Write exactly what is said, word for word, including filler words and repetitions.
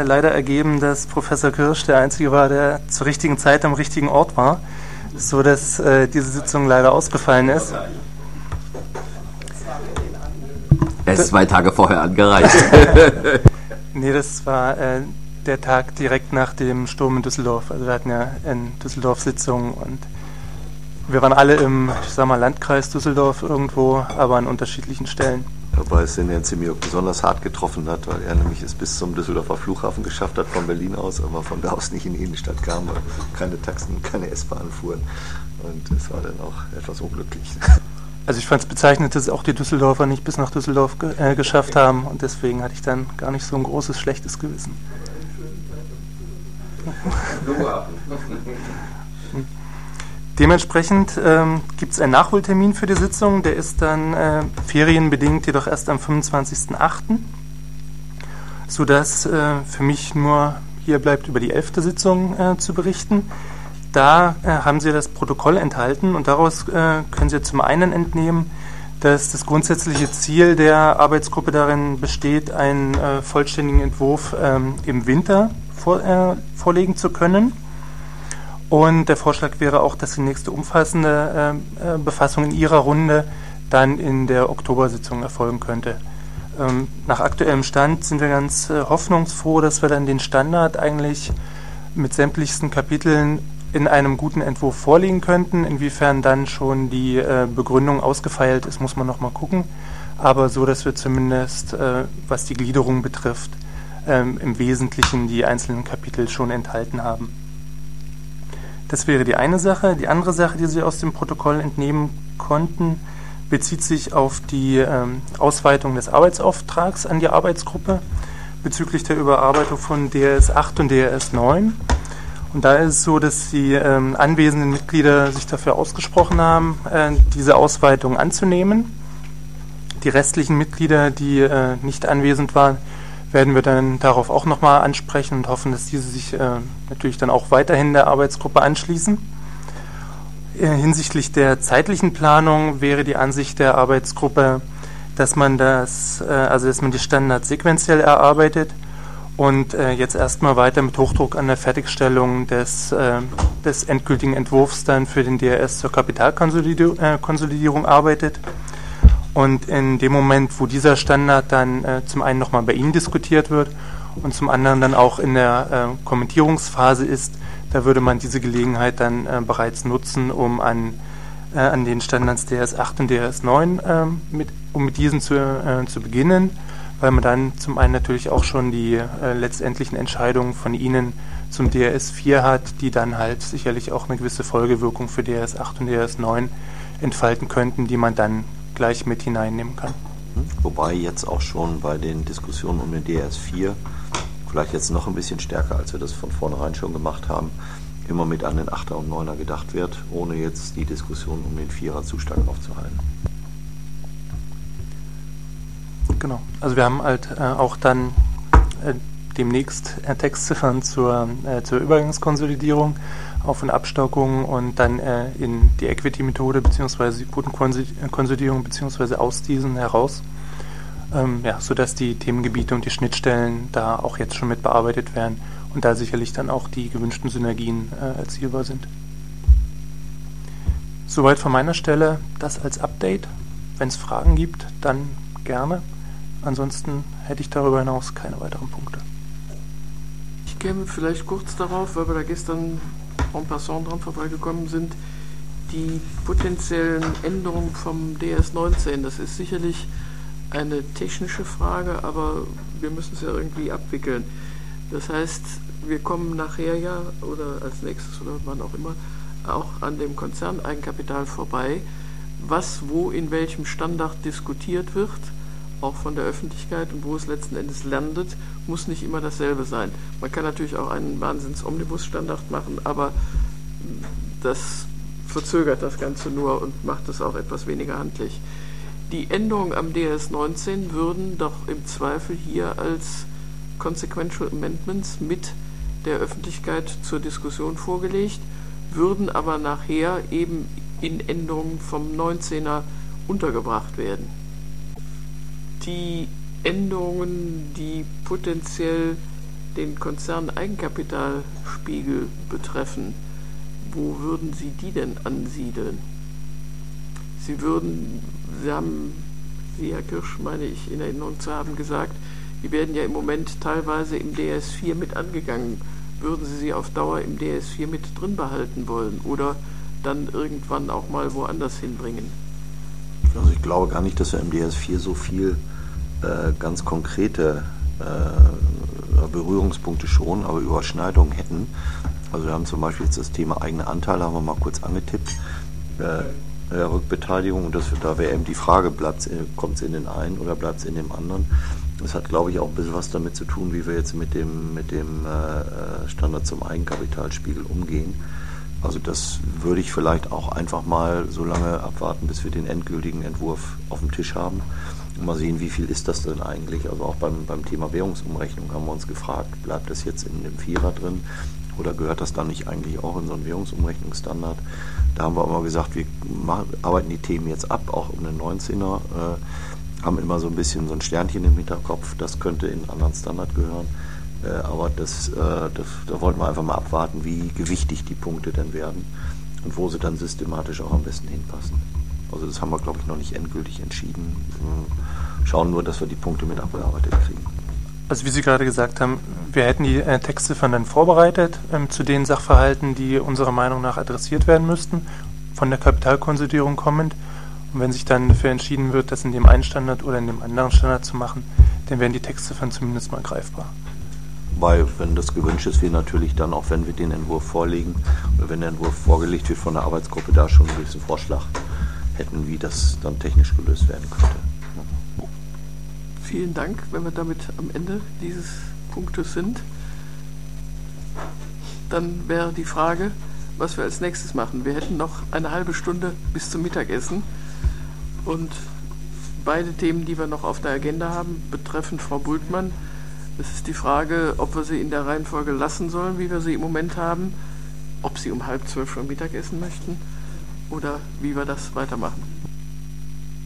leider ergeben, dass Professor Kirsch der Einzige war, der zur richtigen Zeit am richtigen Ort war, so dass äh, diese Sitzung leider ausgefallen ist. Er ist zwei Tage vorher angereist. Nee, das war äh, der Tag direkt nach dem Sturm in Düsseldorf. Also wir hatten ja in Düsseldorf Sitzungen und wir waren alle im, ich sag mal, Landkreis Düsseldorf irgendwo, aber an unterschiedlichen Stellen. Wobei es den Herrn Ziemiok besonders hart getroffen hat, weil er nämlich es bis zum Düsseldorfer Flughafen geschafft hat von Berlin aus, aber von da aus nicht in die Innenstadt kam, weil keine Taxen, keine S-Bahn fuhren. Und es war dann auch etwas unglücklich. Also ich fand es bezeichnend, dass auch die Düsseldorfer nicht bis nach Düsseldorf ge- äh, geschafft haben und deswegen hatte ich dann gar nicht so ein großes, schlechtes Gewissen. Dementsprechend ähm, gibt es einen Nachholtermin für die Sitzung, der ist dann äh, ferienbedingt jedoch erst am fünfundzwanzigsten achten sodass äh, für mich nur hier bleibt, über die elfte Sitzung äh, zu berichten. Da äh, haben Sie das Protokoll enthalten und daraus äh, können Sie zum einen entnehmen, dass das grundsätzliche Ziel der Arbeitsgruppe darin besteht, einen äh, vollständigen Entwurf ähm, im Winter vor, äh, vorlegen zu können. Und der Vorschlag wäre auch, dass die nächste umfassende äh, Befassung in Ihrer Runde dann in der Oktobersitzung erfolgen könnte. Ähm, nach aktuellem Stand sind wir ganz äh, hoffnungsfroh, dass wir dann den Standard eigentlich mit sämtlichsten Kapiteln in einem guten Entwurf vorlegen könnten. Inwiefern dann schon die äh, Begründung ausgefeilt ist, muss man noch mal gucken. Aber so, dass wir zumindest, äh, was die Gliederung betrifft, ähm, im Wesentlichen die einzelnen Kapitel schon enthalten haben. Das wäre die eine Sache. Die andere Sache, die Sie aus dem Protokoll entnehmen konnten, bezieht sich auf die ähm, Ausweitung des Arbeitsauftrags an die Arbeitsgruppe bezüglich der Überarbeitung von D R S acht und D R S neun. Und da ist es so, dass die ähm, anwesenden Mitglieder sich dafür ausgesprochen haben, äh, diese Ausweitung anzunehmen. Die restlichen Mitglieder, die äh, nicht anwesend waren, werden wir dann darauf auch nochmal ansprechen und hoffen, dass diese sich äh, natürlich dann auch weiterhin der Arbeitsgruppe anschließen. Äh, hinsichtlich der zeitlichen Planung wäre die Ansicht der Arbeitsgruppe, dass man das, äh, also dass man die Standards sequenziell erarbeitet und äh, jetzt erstmal weiter mit Hochdruck an der Fertigstellung des, äh, des endgültigen Entwurfs dann für den D R S zur Kapitalkonsolidierung äh, Konsolidierung arbeitet. Und in dem Moment, wo dieser Standard dann äh, zum einen nochmal bei Ihnen diskutiert wird und zum anderen dann auch in der äh, Kommentierungsphase ist, da würde man diese Gelegenheit dann äh, bereits nutzen, um an, äh, an den Standards D R S acht und D R S neun äh, mit, um mit diesen zu, äh, zu beginnen, weil man dann zum einen natürlich auch schon die äh, letztendlichen Entscheidungen von Ihnen zum D R S vier hat, die dann halt sicherlich auch eine gewisse Folgewirkung für D R S acht und D R S neun entfalten könnten, die man dann gleich mit hineinnehmen kann. Wobei jetzt auch schon bei den Diskussionen um den D R S vier, vielleicht jetzt noch ein bisschen stärker, als wir das von vornherein schon gemacht haben, immer mit an den Achter und Neuner gedacht wird, ohne jetzt die Diskussion um den Vierer zu stark aufzuhalten. Genau, also wir haben halt äh, auch dann äh, demnächst äh, Textziffern zur, äh, zur Übergangskonsolidierung, Auf- und Abstockung und dann äh, in die Equity-Methode bzw. die Quotenkonsolidierung bzw. aus diesen heraus, ähm, ja, sodass die Themengebiete und die Schnittstellen da auch jetzt schon mit bearbeitet werden und da sicherlich dann auch die gewünschten Synergien äh, erzielbar sind. Soweit von meiner Stelle das als Update. Wenn es Fragen gibt, dann gerne. Ansonsten hätte ich darüber hinaus keine weiteren Punkte. Ich käme vielleicht kurz darauf, weil wir da gestern en passant dran vorbeigekommen sind, die potenziellen Änderungen vom D R S neunzehn. Das ist sicherlich eine technische Frage, aber wir müssen es ja irgendwie abwickeln. Das heißt, wir kommen nachher ja, oder als nächstes oder wann auch immer, auch an dem Konzerneigenkapital vorbei, was wo in welchem Standard diskutiert wird, auch von der Öffentlichkeit und wo es letzten Endes landet, muss nicht immer dasselbe sein. Man kann natürlich auch einen Wahnsinns-Omnibus-Standard machen, aber das verzögert das Ganze nur und macht es auch etwas weniger handlich. Die Änderungen am D R S neunzehn würden doch im Zweifel hier als Consequential Amendments mit der Öffentlichkeit zur Diskussion vorgelegt, würden aber nachher eben in Änderungen vom neunzehner untergebracht werden. Die Änderungen, die potenziell den Konzerneigenkapitalspiegel betreffen, wo würden Sie die denn ansiedeln? Sie würden, Sie haben, Sie, Herr Kirsch, meine ich, in Erinnerung zu haben, gesagt, die werden ja im Moment teilweise im D S vier mit angegangen. Würden Sie sie auf Dauer im D S vier mit drin behalten wollen oder dann irgendwann auch mal woanders hinbringen? Also ich glaube gar nicht, dass wir im D S vier so viel äh, ganz konkrete äh, Berührungspunkte schon, aber Überschneidungen hätten. Also wir haben zum Beispiel jetzt das Thema eigene Anteile, haben wir mal kurz angetippt. Äh, äh, Rückbeteiligung, und das, da wäre eben die Frage, kommt es in den einen oder bleibt es in dem anderen? Das hat, glaube ich, auch ein bisschen was damit zu tun, wie wir jetzt mit dem, mit dem äh, Standard zum Eigenkapitalspiegel umgehen. Also das würde ich vielleicht auch einfach mal so lange abwarten, bis wir den endgültigen Entwurf auf dem Tisch haben. Und mal sehen, wie viel ist das denn eigentlich. Also auch beim, beim Thema Währungsumrechnung haben wir uns gefragt, bleibt das jetzt in dem Vierer drin oder gehört das dann nicht eigentlich auch in so einen Währungsumrechnungsstandard? Da haben wir immer gesagt, wir machen, arbeiten die Themen jetzt ab, auch um den neunzehner, äh, haben immer so ein bisschen so ein Sternchen im Hinterkopf, das könnte in einen anderen Standard gehören. Äh, aber das, äh, das, da wollten wir einfach mal abwarten, wie gewichtig die Punkte denn werden und wo sie dann systematisch auch am besten hinpassen. Also das haben wir, glaube ich, noch nicht endgültig entschieden. Wir schauen nur, dass wir die Punkte mit abgearbeitet kriegen. Also wie Sie gerade gesagt haben, wir hätten die äh, Textziffern dann vorbereitet ähm, zu den Sachverhalten, die unserer Meinung nach adressiert werden müssten, von der Kapitalkonsolidierung kommend. Und wenn sich dann dafür entschieden wird, das in dem einen Standard oder in dem anderen Standard zu machen, dann werden die Textziffern zumindest mal greifbar. Weil, wenn das gewünscht ist, wir natürlich dann, auch wenn wir den Entwurf vorlegen, oder wenn der Entwurf vorgelegt wird von der Arbeitsgruppe, da schon einen gewissen Vorschlag hätten, wie das dann technisch gelöst werden könnte. Vielen Dank, wenn wir damit am Ende dieses Punktes sind. Dann wäre die Frage, was wir als nächstes machen. Wir hätten noch eine halbe Stunde bis zum Mittagessen und beide Themen, die wir noch auf der Agenda haben, betreffen Frau Bultmann. Es ist die Frage, ob wir sie in der Reihenfolge lassen sollen, wie wir sie im Moment haben, ob sie um halb zwölf schon Mittag essen möchten oder wie wir das weitermachen.